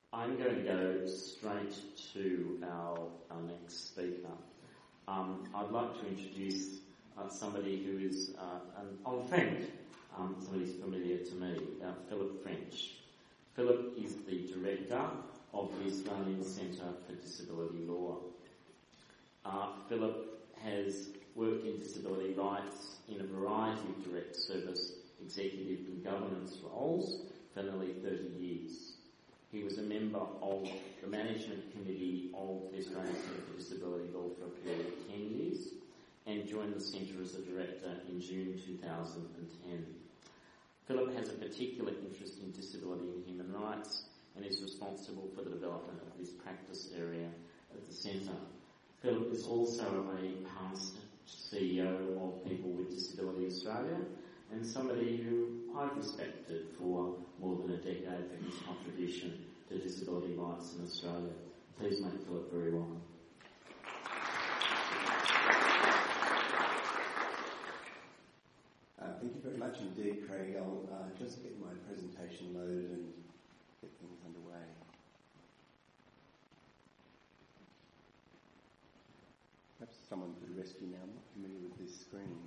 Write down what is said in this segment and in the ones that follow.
I'm going to go straight to our next speaker. I'd like to introduce somebody who is an old friend, somebody who's familiar to me, Philip French. Philip is the director of the Australian Centre for Disability Law. Philip has worked in disability rights in a variety of direct service, executive and governance roles for nearly 30 years. He was a member of the Management Committee of the Australian Centre for Disability Law for a period of 10 years and joined the Centre as a director in June 2010. Philip has a particular interest in disability and human rights and is responsible for the development of this practice area at the Centre. Philip is also a past CEO of People with Disability Australia and somebody who I've respected for more than a decade for his contribution to disability rights in Australia. Please make Philip very welcome. Thank you very much indeed, Craig. I'll just get my presentation loaded and get things underway. Perhaps someone could rescue me. I'm not familiar with this screen.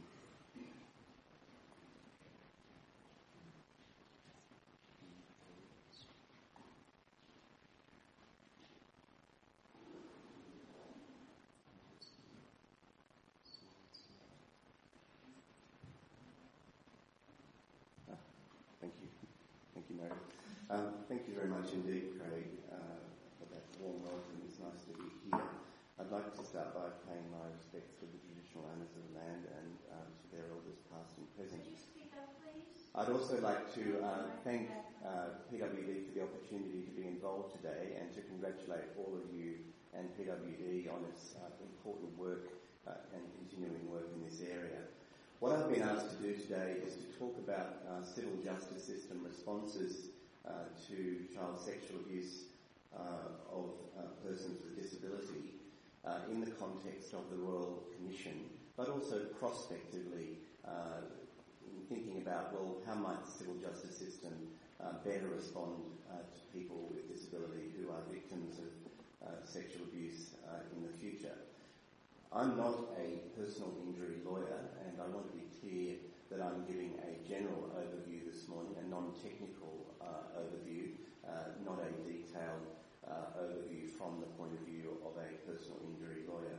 Thank you very much indeed, Craig, for that warm welcome. It's nice to be here. I'd like to start by paying my respects to the traditional owners of the land and to their elders past and present. I'd also like to thank PWD for the opportunity to be involved today and to congratulate all of you and PWD on its important work and continuing work in this area. What I've been asked to do today is to talk about civil justice system responses to child sexual abuse of persons with disability in the context of the Royal Commission, but also prospectively in thinking about, well, how might the civil justice system better respond to people with disability who are victims of sexual abuse in the future. I'm not a personal injury lawyer, and I want to be clear that I'm giving a general overview this morning, a non-technical overview, not a detailed overview from the point of view of a personal injury lawyer.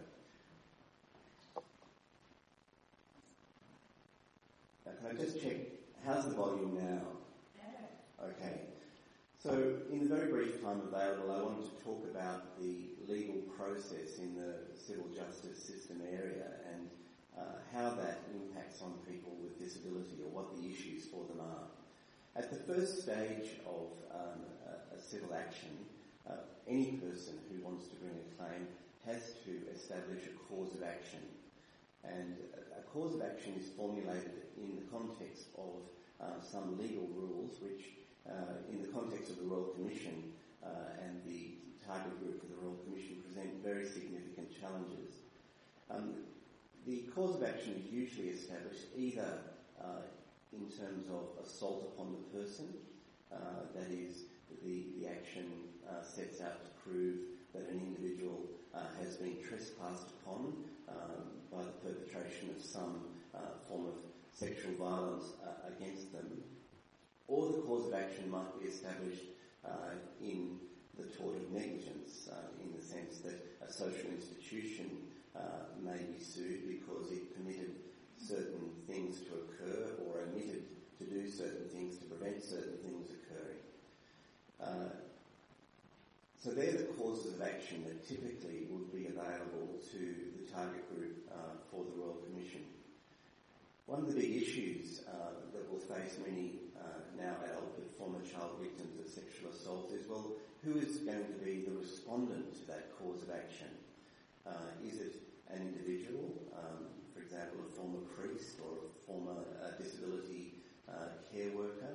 Now, can I just check, how's the volume now? Okay. So, in the very brief time available, I wanted to talk about the legal process in the civil justice system area and how that impacts on people with disability or what the issues for them are. At the first stage of a civil action, any person who wants to bring a claim has to establish a cause of action. And a cause of action is formulated in the context of some legal rules which, in the context of the Royal Commission and the target group for the Royal Commission, present very significant challenges. The cause of action is usually established either in terms of assault upon the person, that is, the action sets out to prove that an individual has been trespassed upon by the perpetration of some form of sexual violence against them, or the cause of action might be established in the tort of negligence, in the sense that a social institution may be sued because it permitted certain things to occur or omitted to do certain things to prevent certain things occurring. So they're the causes of action that typically would be available to the target group for the Royal Commission. One of the big issues that will face many now adult but former child victims of sexual assault is, well, who is going to be the respondent to that cause of action? Is it an individual, for example, a former priest or a former disability care worker?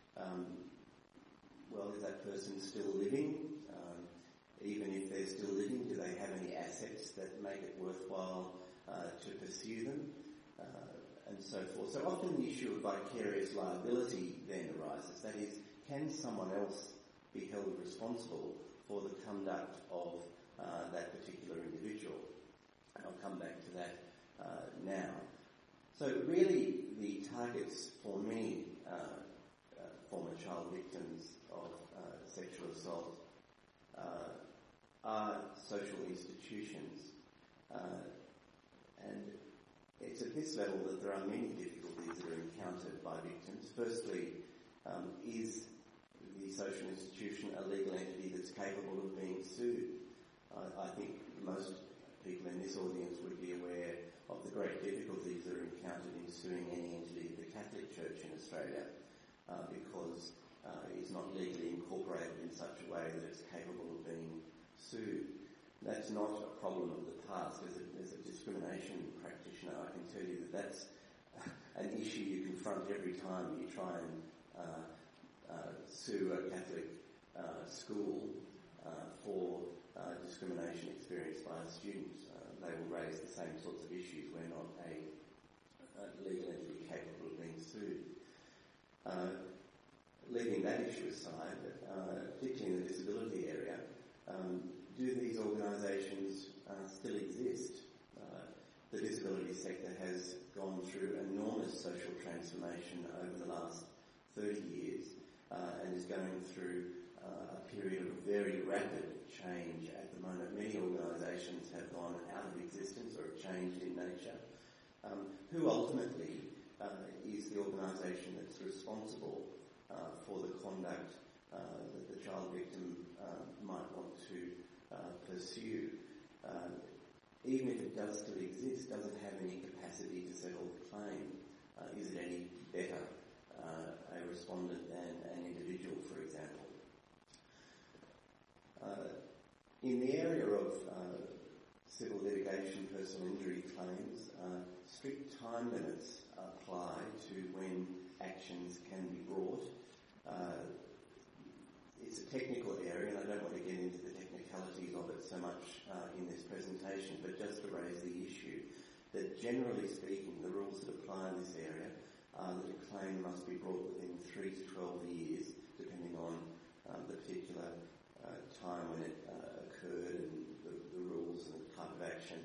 Well, is that person still living? Even if they're still living, do they have any assets that make it worthwhile to pursue them? And so forth. So often the issue of vicarious liability then arises. That is, can someone else be held responsible for the conduct of that particular individual. And I'll come back to that now. So really the targets for many former child victims of sexual assault are social institutions. And it's at this level that there are many difficulties that are encountered by victims. Firstly, is the social institution a legal entity that's capable of being sued? I think most people in this audience would be aware of the great difficulties that are encountered in suing any entity of the Catholic Church in Australia because it's not legally incorporated in such a way that it's capable of being sued. That's not a problem of the past. As a discrimination practitioner, I can tell you that that's an issue you confront every time you try and sue a Catholic school for discrimination experienced by a student. They will raise the same sorts of issues. We're not a legal entity capable of being sued. Leaving that issue aside, particularly in the disability area, do these organisations still exist? The disability sector has gone through enormous social transformation over the last 30 years and is going through a period of very rapid change at the moment. Many organisations have gone out of existence or have changed in nature. Who ultimately is the organisation that's responsible for the conduct that the child victim might want to pursue? Even if it does still exist, does it have any capacity to settle the claim? Is it any better a respondent than an individual, for example? In the area of civil litigation, personal injury claims, strict time limits apply to when actions can be brought. It's a technical area, and I don't want to get into the technicalities of it so much in this presentation, but just to raise the issue that generally speaking, the rules that apply in this area are that a claim must be brought within 3 to 12 years, depending on the particular time when it occurred and the rules and the type of action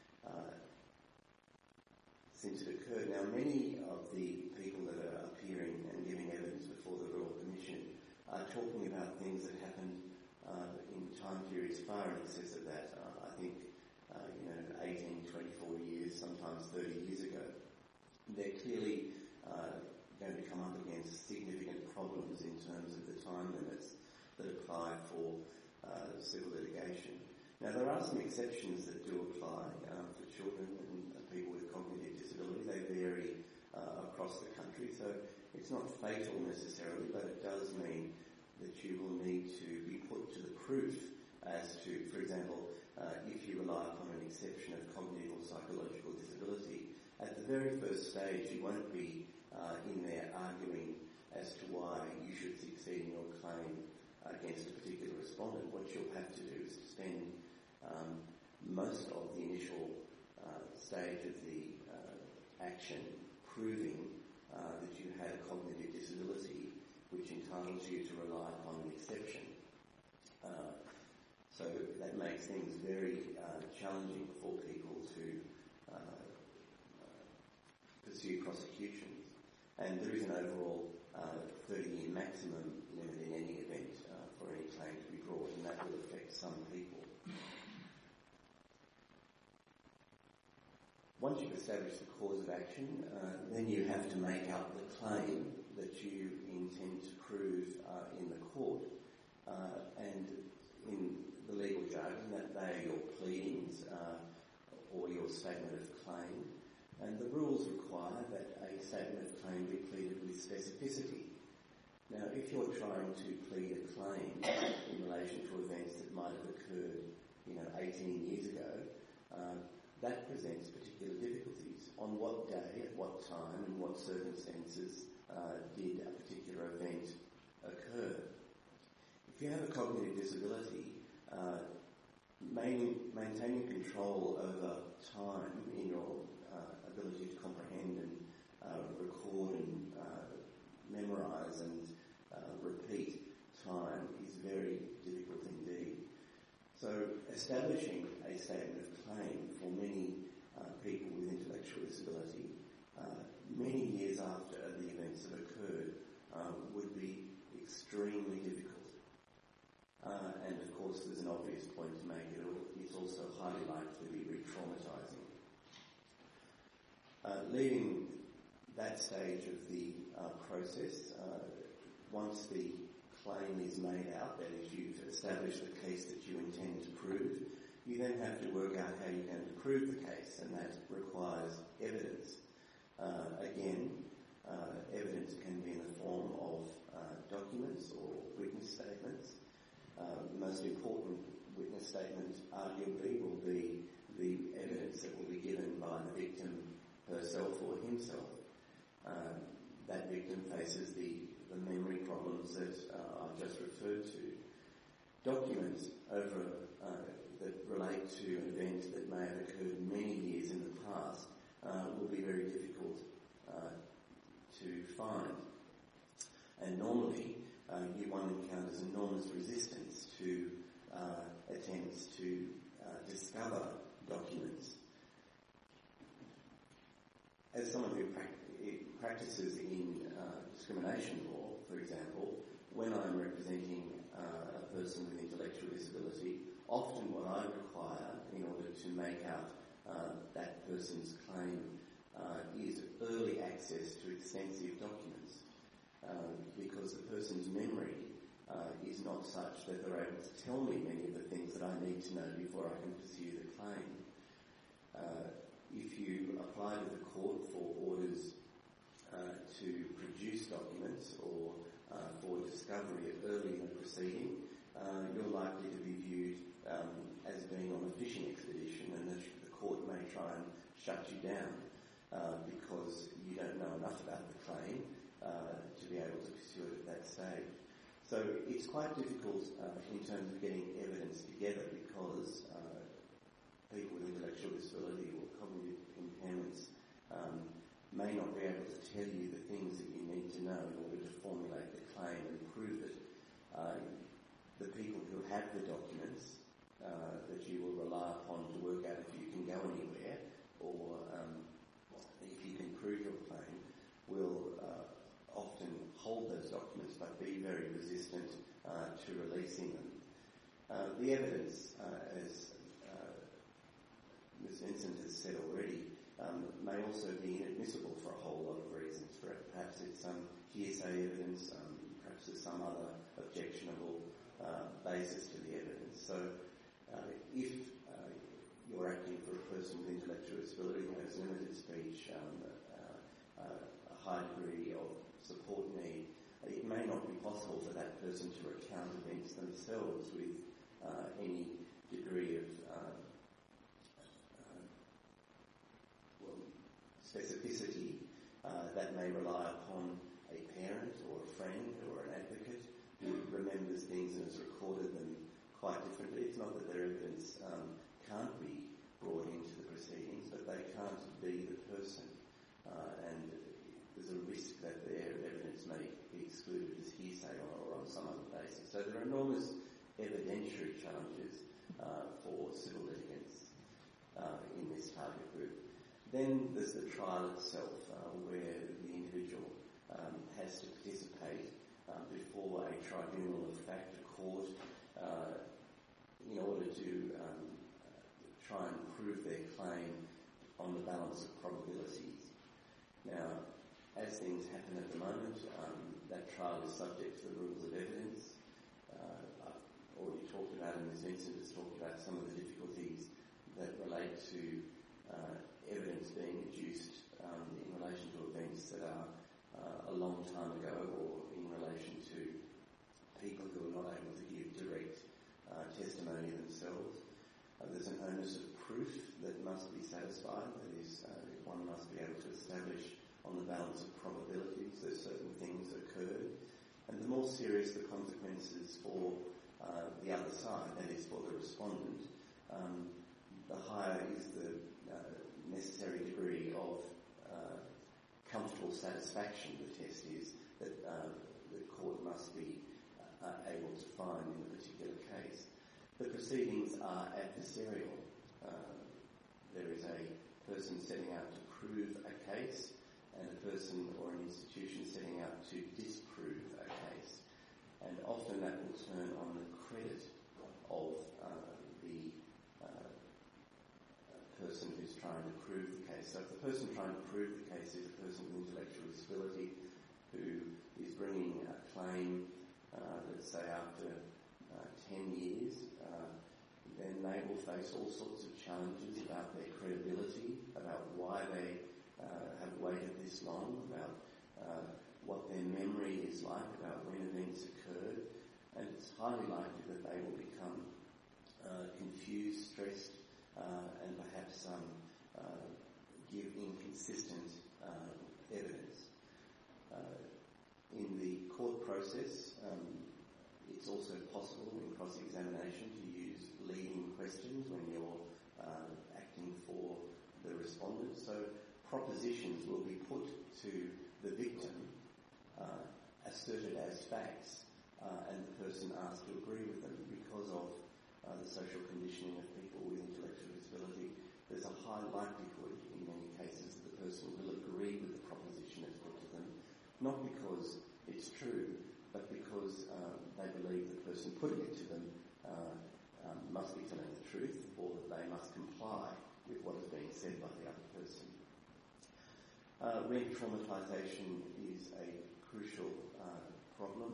since it occurred. Now, many of the people that are appearing and giving evidence before the Royal Commission are talking about things that happened in time periods far in excess of that. I think 18, 24 years, sometimes 30 years ago. They're clearly going to come up against significant problems in terms of the time limits that apply for civil litigation. Now, there are some exceptions that do apply for children and people with cognitive disability. They vary across the country, so it's not fatal necessarily, but it does mean that you will need to be put to the proof as to, for example, if you rely upon an exception of cognitive or psychological disability, at the very first stage you won't be in there arguing as to why you should succeed in your claim against a particular respondent. What you'll have to do is to spend most of the initial stage of the action proving that you had a cognitive disability which entitles you to rely upon an exception. So that makes things very challenging for people to pursue prosecutions. And there is an overall 30-year maximum limit in any event for any claim to be brought, and that will affect some people. Once you've established the cause of action, then you have to make out the claim that you intend to prove in the court. And in the legal jargon, that they are your pleadings or your statement of claim. And the rules require that a statement of claim be pleaded with specificity. Now, if you're trying to plead a claim in relation to events that might have occurred, 18 years ago, that presents particular difficulties. On what day, at what time, and what circumstances did a particular event occur? If you have a cognitive disability, maintaining control over time in your ability to comprehend and record and memorise and repeat time is very So establishing a statement of claim for many people with intellectual disability many years after the events have occurred would be extremely difficult. And of course there's an obvious point to make. It's also highly likely to be re-traumatising. Leaving that stage of the process, once the claim is made out, that is, you've established the case that you intend to prove, you then have to work out how you're going to prove the case, and that requires evidence. Evidence can be in the form of documents or witness statements. The most important witness statement arguably will be the evidence that will be given by the victim herself or himself. That victim faces the memory problems that I've just referred to. Documents that relate to an event that may have occurred many years in the past will be very difficult to find. And normally, one encounters enormous resistance to attempts to discover documents. As someone who practices in discrimination law, for example, when I'm representing a person with intellectual disability, often what I require in order to make out that person's claim is early access to extensive documents, because the person's memory is not such that they're able to tell me many of the things that I need to know before I can pursue the claim. If you apply to the court for orders to produce documents or for discovery early in the proceeding, you're likely to be viewed as being on a fishing expedition, and the court may try and shut you down because you don't know enough about the claim to be able to pursue it at that stage. So it's quite difficult in terms of getting evidence together because people with intellectual disability or cognitive impairments may not be able to tell you the things that you need to know in order to formulate the claim and prove it. The people who have the documents that you will rely upon to work out if you can go anywhere or if you can prove your claim will often hold those documents but be very resistant to releasing them. The evidence, as Ms. Vincent has said already, may also be inadmissible for a whole lot of reasons. Perhaps it's some hearsay evidence, perhaps there's some other objectionable basis to the evidence. So if you're acting for a person with intellectual disability who has limited speech, a high degree of support need, it may not be possible for that person to recount events themselves with any degree of specificity that may rely upon a parent or a friend or an advocate who remembers things and has recorded them quite differently. It's not that their evidence can't be brought into the proceedings, but they can't be the person, and there's a risk that their evidence may be excluded as hearsay or on some other basis. So there are enormous evidentiary challenges for civil litigants in this target group. Then there's the trial itself, where the individual has to participate before a tribunal of fact, a court, in order to try and prove their claim on the balance of probabilities. Now, as things happen at the moment, that trial is subject to the rules of evidence. I've already talked about, and Ms. Vincent has talked about some of the difficulties that relate to evidence being adduced in relation to events that are a long time ago or in relation to people who are not able to give direct testimony themselves. There's an onus of proof that must be satisfied. That is, one must be able to establish on the balance of probabilities that certain things occurred. And the more serious the consequences for the other side, that is for the respondent, the higher is the necessary degree of comfortable satisfaction the test is that the court must be able to find in a particular case. The proceedings are adversarial. There is a person setting out to prove a case and a person or an institution setting out to disprove a case. And often that will turn on the credit of the person who's trying to prove the case. So if the person trying to prove the case is a person with intellectual disability who is bringing a claim, let's say after 10 years, then they will face all sorts of challenges about their credibility, about why they have waited this long, about what their memory is like, about when events occurred, and it's highly likely that they will become confused, stressed, and perhaps give inconsistent evidence. In the court process, it's also possible in cross-examination to use leading questions when you're acting for the respondent. So propositions will be put to the victim, asserted as facts, and the person asked to agree with them. Because of the social conditioning of people with intellectual disability, there's a high likelihood in many cases that the person will agree with the proposition that's put to them, not because it's true, but because they believe the person putting it to them must be telling the truth, or that they must comply with what is being said by the other person. Re-traumatisation is a crucial problem.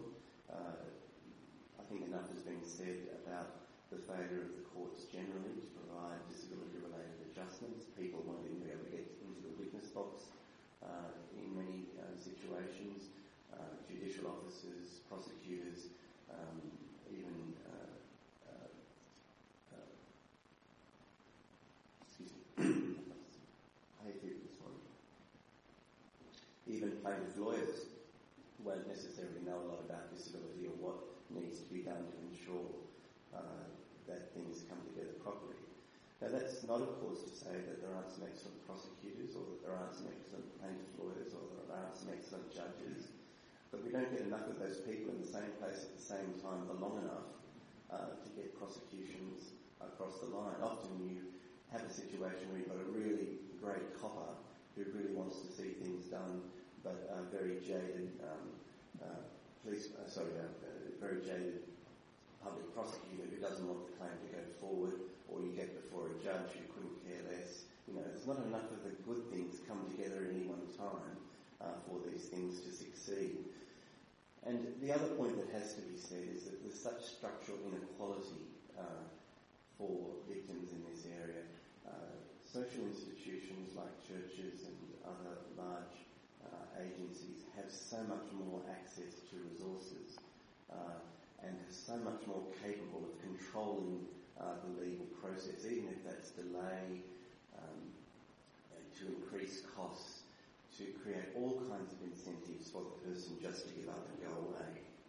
I think enough has been said about the failure of the courts generally to provide disability-related adjustments. People wanting to be able to get into the witness box in many situations. Judicial officers, prosecutors, even even plaintiff lawyers won't necessarily know a lot about disability or what needs to be done to ensure that things come together properly. Now that's not, of course, to say that there aren't some excellent prosecutors or that there aren't some excellent plaintiff lawyers or that there aren't some excellent judges, but we don't get enough of those people in the same place at the same time for long enough to get prosecutions across the line. Often you have a situation where you've got a really great copper who really wants to see things done, but a very jaded very jaded public prosecutor who doesn't want the claim to go forward, or you get before a judge who couldn't care less. You know, there's not enough of the good things come together at any one time for these things to succeed. And the other point that has to be said is that there's such structural inequality for victims in this area. Social institutions like churches and other large agencies have so much more access to resources and are so much more capable of controlling the legal process, even if that's delay, to increase costs, to create all kinds of incentives for the person just to give up and go away.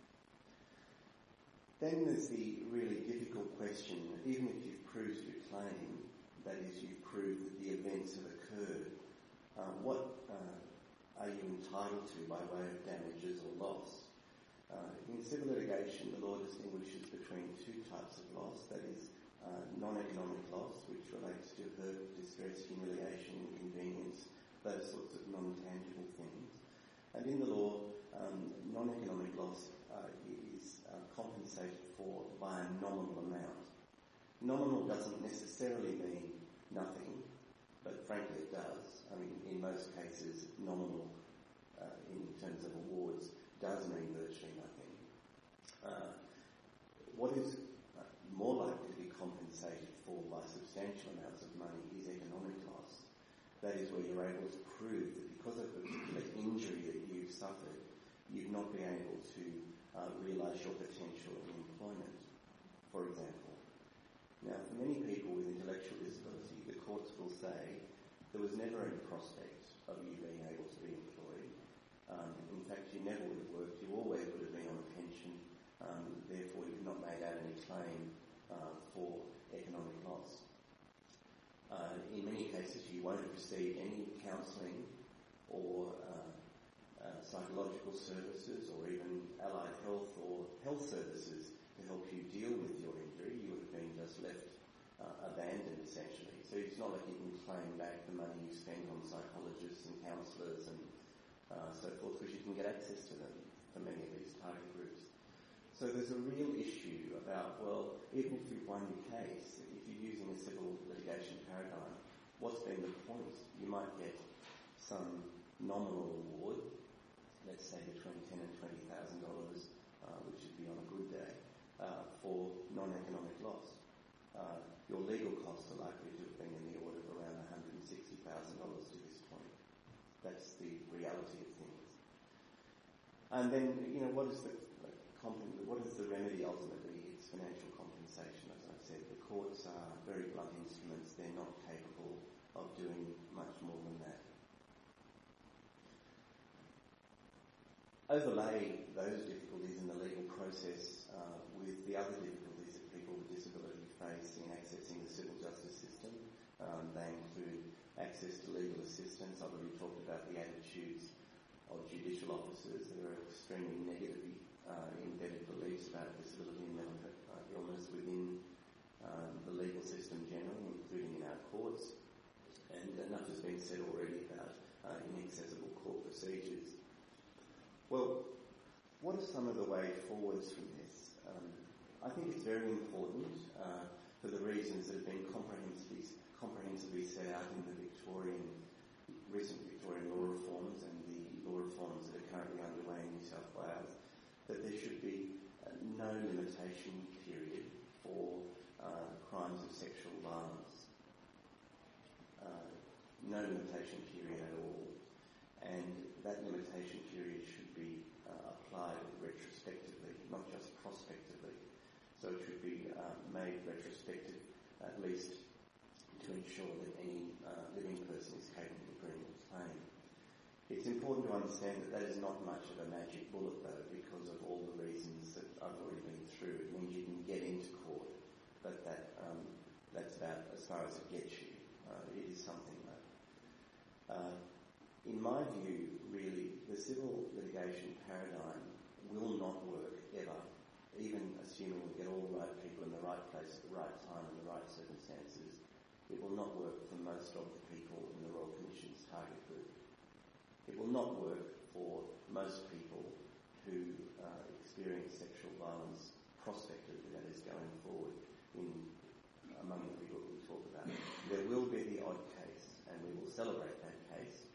Then there's the really difficult question, even if you've proved your claim, that is, you've proved that the events have occurred, what are you entitled to by way of damages or loss? In civil litigation, the law distinguishes between two types of loss, that is, non-economic loss, which relates to hurt, distress, humiliation, inconvenience, those sorts of non-tangible things. And in the law, non-economic loss is compensated for by a nominal amount. Nominal doesn't necessarily mean nothing, but frankly it does. I mean, in most cases, nominal in terms of awards does mean virtually nothing. What is more likely to be compensated for by substantial amounts of money is economic loss. That is where you're able to prove that because of a particular injury that you've suffered, you've not been able to realise your potential in employment, for example. Now, for many people with intellectual disability, the courts will say there was never any prospect of you being able to be employed. In fact, you never would have worked. You always would have been on a pension. Therefore, you've not made out any claim for economic loss. In many cases, you won't have received any counselling or psychological services or even allied health or health services to help you deal with your injury. You would have been claim back the money you spend on psychologists and counsellors and so forth, because you can get access to them for many of these target groups. So there's a real issue about, well, even if you've won your case, if you're using a civil litigation paradigm, what's been the point? You might get some nominal award, let's say between $10,000 and $20,000, which would be on a good day, for non-economic loss. Your legal costs are likely to have been in the order of around $160,000 to this point. That's the reality of things. And then, what is the remedy ultimately? It's financial compensation, as I said. The courts are very blunt instruments. They're not capable of doing much more than that. Overlay those difficulties in the legal process with the other difficulties that people with disability face in accessing the civil justice system. They include access to legal assistance. I've already talked about the attitudes of judicial officers that are extremely negatively embedded beliefs about disability and mental illness within the legal system generally, including in our courts. And enough has been said already about inaccessible court procedures. Well, what are some of the way forwards from this? I think it's very important for the reasons that have been comprehensively set out in the recent Victorian law reforms and the law reforms that are currently underway in New South Wales, that there should be no limitation period for crimes of sexual violence. No limitation period at all. And that limitation period should be applied retrospectively, not just prospectively. So it should be made retrospective, at least to ensure that any living person is capable of bringing a claim. It's important to understand that that is not much of a magic bullet, though, because of all the reasons that I've already been through. It means you can get into court, but that's about as far as it gets you. It is something, though. In my view, really, the civil litigation paradigm will not work ever, even assuming we get all the right people in the right place at the right time and the right circumstances. It will not work for most of the people in the Royal Commission's target group. It will not work for most people who experience sexual violence prospectively, that is, going forward among the people we talk about. There will be the odd case, and we will celebrate that case,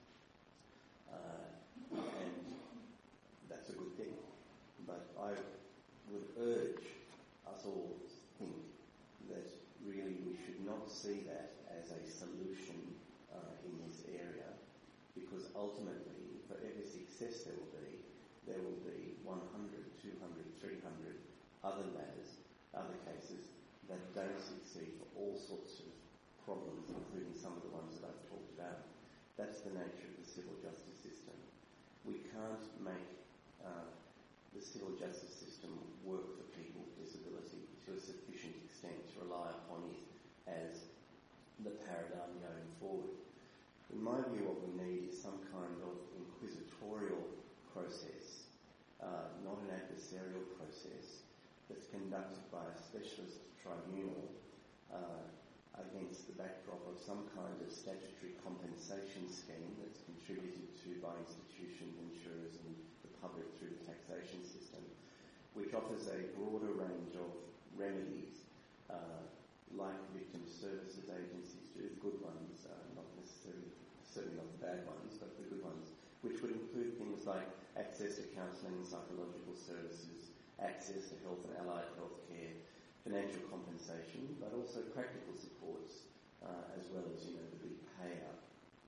and that's a good thing. But I would urge us all to think that really we should not see that as a solution in this area, because ultimately, for every success there will be 100, 200, 300 other matters, other cases that don't succeed for all sorts of problems, including some of the ones that I've talked about. That's the nature of the civil justice system. We can't make the civil justice system work for people with disability to a sufficient extent to rely upon it as the paradigm going forward. In my view, what we need is some kind of inquisitorial process, not an adversarial process, that's conducted by a specialist tribunal against the backdrop of some kind of statutory compensation scheme that's contributed to by institutions, insurers and the public through the taxation system, which offers a broader range of remedies like victim services agencies do, the good ones, not necessarily, certainly not the bad ones, but the good ones, which would include things like access to counselling and psychological services, access to health and allied health care, financial compensation, but also practical supports, as well as, the big payout.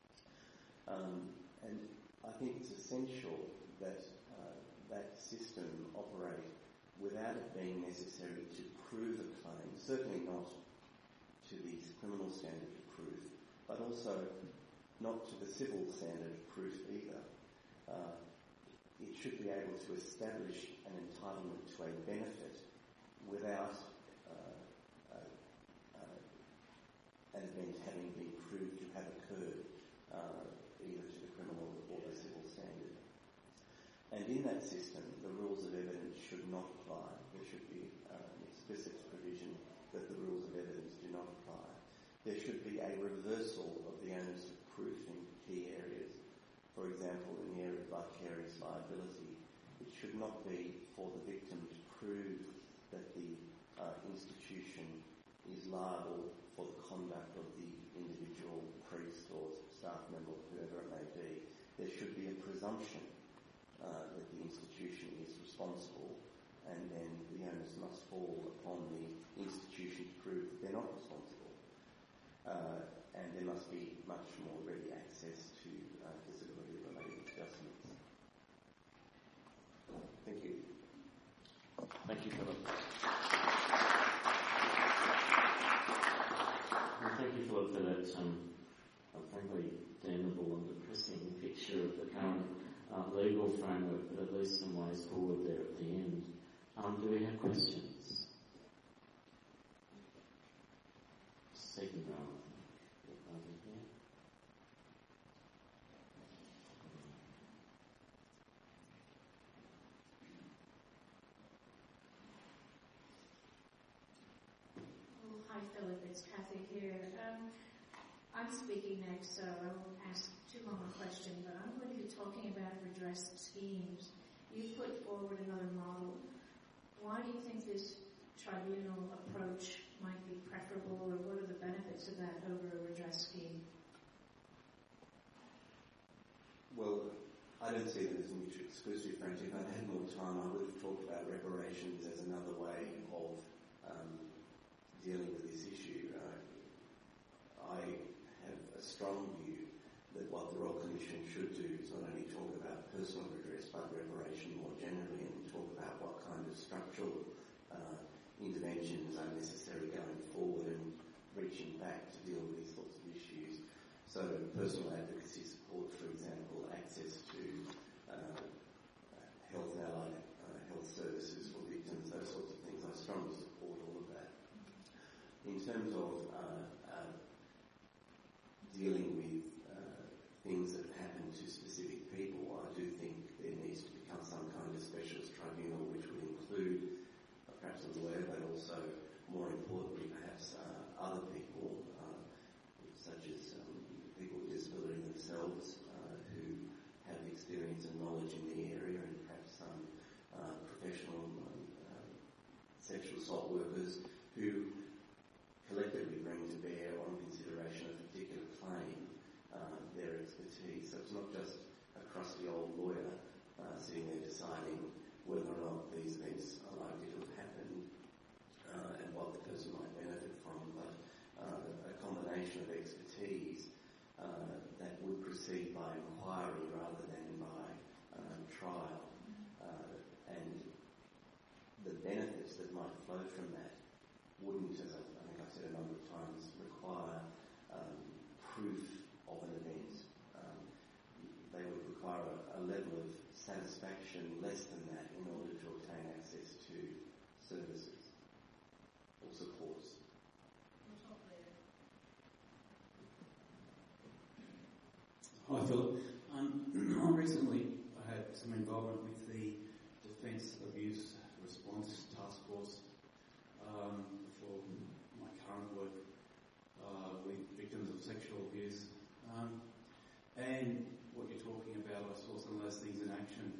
And I think it's essential that that system operate without it being necessary to prove a claim, certainly not to the criminal standard of proof, but also not to the civil standard of proof either. It should be able to establish an entitlement to a benefit without an event having been proved to have occurred, either to the criminal or the civil standard. And in that system, the rules of evidence should not apply. There should be an explicit provision that the rules of evidence do not apply. there should be a reversal of the onus of proof in key areas. For example, in the area of vicarious liability, it should not be for the victim to prove that the institution is liable for the conduct of the individual priest or staff member, whoever it may be. There should be a presumption that the institution is responsible, and then the onus must fall upon the institution to prove that they're not responsible. And there must be much more ready access to disability-related adjustments. Thank you. Thank you, Philip. Well, thank you, Philip, for that frankly damnable and depressing picture of the current legal framework, but at least some ways forward there at the end. Do we have questions? Second row. Over here. Oh, hi Philip, it's Kathy here. I'm speaking next, so I won't ask too long a question, but I'm going to be talking about redress schemes. You put forward another model. Why do you think this tribunal approach might be preferable, or what are the benefits of that over a redress scheme? Well, I don't see them as mutually exclusive, frankly. If I'd had more time, I would have talked about reparations as another way of dealing with this issue. I have a strong view that what the Royal Commission should do is not only talk about personal redress, but reparation more generally, and talk about what kind of structural interventions are necessary going forward and reaching back to deal with these sorts of issues. So personal advocacy support, for example, access to health and allied health services for victims, those sorts of things. I strongly support all of that. In terms of dealing with things that have happened to specific people, I do think there needs to become some kind of specialist tribunal which would include perhaps a lawyer, but also, more importantly, perhaps other people, such as people with disability themselves, who have experience and knowledge in the area, and perhaps some professional sexual assault workers who collectively bring to bear on consideration of a particular claim their expertise. So it's not just a crusty old lawyer sitting there deciding whether or not these events are likely to have happened and what the person might benefit from, but a combination of expertise that would proceed by inquiry rather than by trial. And the benefits that might flow from that wouldn't, as I think I've said a number of times, require proof of an event. They would require a level of satisfaction less than that in order to obtain access to services or supports. Hi Philip. Recently I had some involvement with the Defence Abuse Response Task Force for my current work with victims of sexual abuse. And what you're talking about, I saw some of those things in action.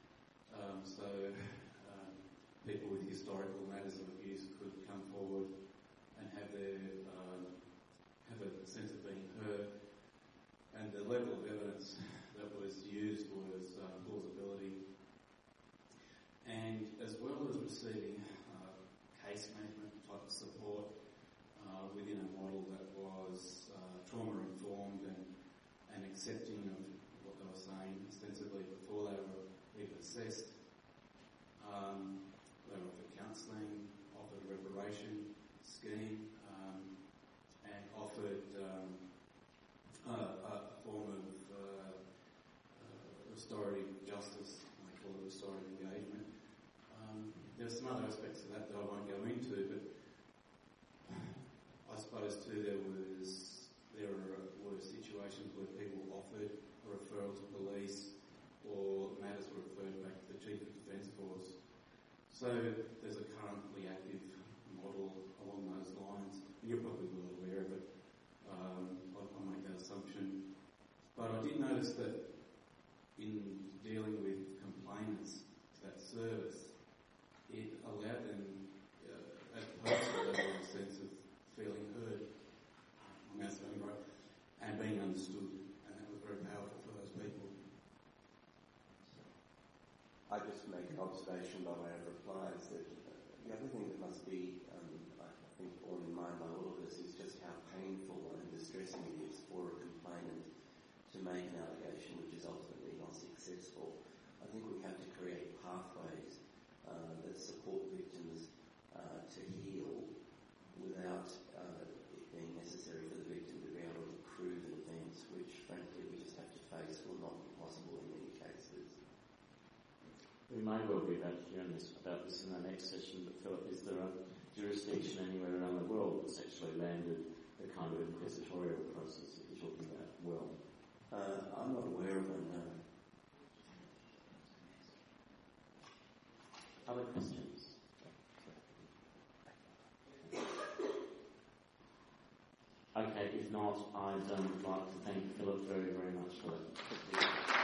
People with historical matters of abuse could come forward and have a sense of being heard. And the level of evidence that was used was plausibility. And as well as receiving case management type of support within a model that was trauma-informed and accepting of what they were saying ostensibly before they were even assessed. They offered counselling, offered a reparation scheme, and offered a form of restorative justice. They call it restorative engagement. There's some other aspects of that I won't go into, but I suppose too there were situations where people offered a referral to police or matters were referred back to the Chief of Defence Force. So there's a currently active model along those lines, and you're probably well aware of it, observation by way of reply is that the other thing that must be, I think, borne in mind by all of us is just how painful and distressing it is for a complainant to make an allegation which is ultimately not successful. I think we have to create pathways that support victims to heal without it being necessary for the victim to be able to prove an event which, frankly, we just have to face will not be possible in many cases. We may well be about to hear about this in the next session, but Philip, is there a jurisdiction anywhere around the world that's actually landed the kind of inquisitorial process that you're talking about well? I'm not aware of one, no. Other questions? Okay, if not, I'd like to thank Philip very, very much for that.